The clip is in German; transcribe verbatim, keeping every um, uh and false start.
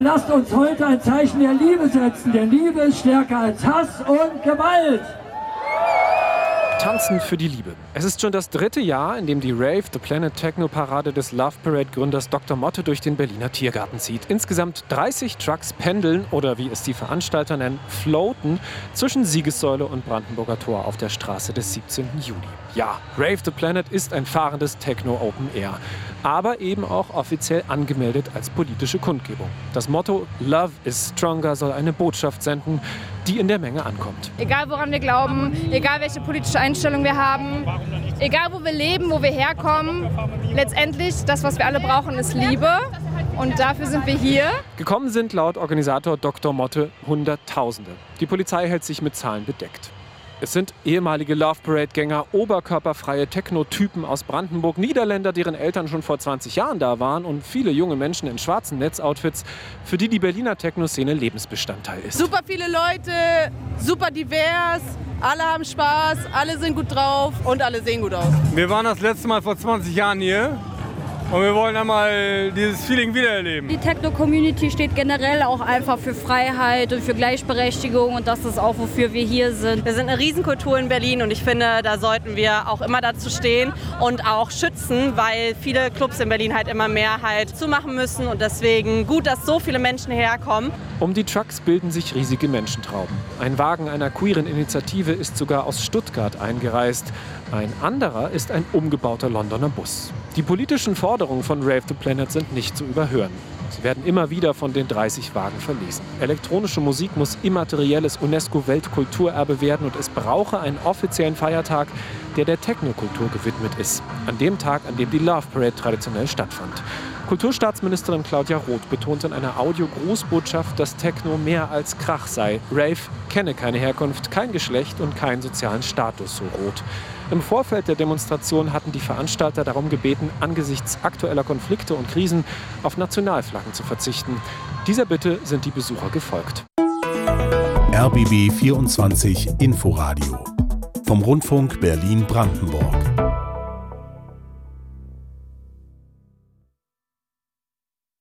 Lasst uns heute ein Zeichen der Liebe setzen, denn Liebe ist stärker als Hass und Gewalt. Tanzen für die Liebe. Es ist schon das dritte Jahr, in dem die Rave the Planet Techno Parade des Love Parade Gründers Doktor Motte durch den Berliner Tiergarten zieht. Insgesamt dreißig Trucks pendeln oder wie es die Veranstalter nennen, floaten zwischen Siegessäule und Brandenburger Tor auf der Straße des siebzehnten Juli. Ja, Rave the Planet ist ein fahrendes Techno Open Air, aber eben auch offiziell angemeldet als politische Kundgebung. Das Motto Love is Stronger soll eine Botschaft senden, die in der Menge ankommt. Egal woran wir glauben, egal welche politische Einstellung wir haben, egal wo wir leben, wo wir herkommen, letztendlich das, was wir alle brauchen, ist Liebe. Und dafür sind wir hier. Gekommen sind laut Organisator Doktor Motte Hunderttausende. Die Polizei hält sich mit Zahlen bedeckt. Es sind ehemalige Love Parade-Gänger, oberkörperfreie Techno-Typen aus Brandenburg, Niederländer, deren Eltern schon vor zwanzig Jahren da waren und viele junge Menschen in schwarzen Netzoutfits, für die die Berliner Techno-Szene Lebensbestandteil ist. Super viele Leute, super divers, alle haben Spaß, alle sind gut drauf und alle sehen gut aus. Wir waren das letzte Mal vor zwanzig Jahren hier. Und wir wollen einmal dieses Feeling wiedererleben. Die Techno-Community steht generell auch einfach für Freiheit und für Gleichberechtigung und das ist auch, wofür wir hier sind. Wir sind eine Riesenkultur in Berlin und ich finde, da sollten wir auch immer dazu stehen und auch schützen, weil viele Clubs in Berlin halt immer mehr halt zumachen müssen und deswegen gut, dass so viele Menschen herkommen. Um die Trucks bilden sich riesige Menschentrauben. Ein Wagen einer queeren Initiative ist sogar aus Stuttgart eingereist. Ein anderer ist ein umgebauter Londoner Bus. Die politischen Forderungen von Rave the Planet sind nicht zu überhören. Sie werden immer wieder von den dreißig Wagen verlesen. Elektronische Musik muss immaterielles UNESCO-Weltkulturerbe werden und es brauche einen offiziellen Feiertag, der der Technokultur gewidmet ist. An dem Tag, an dem die Love Parade traditionell stattfand. Kulturstaatsministerin Claudia Roth betont in einer Audio-Grußbotschaft, dass Techno mehr als Krach sei. Rave kenne keine Herkunft, kein Geschlecht und keinen sozialen Status, so Roth. Im Vorfeld der Demonstration hatten die Veranstalter darum gebeten, angesichts aktueller Konflikte und Krisen auf Nationalflaggen zu verzichten. Dieser Bitte sind die Besucher gefolgt. R B B vierundzwanzig Inforadio vom Rundfunk Berlin-Brandenburg.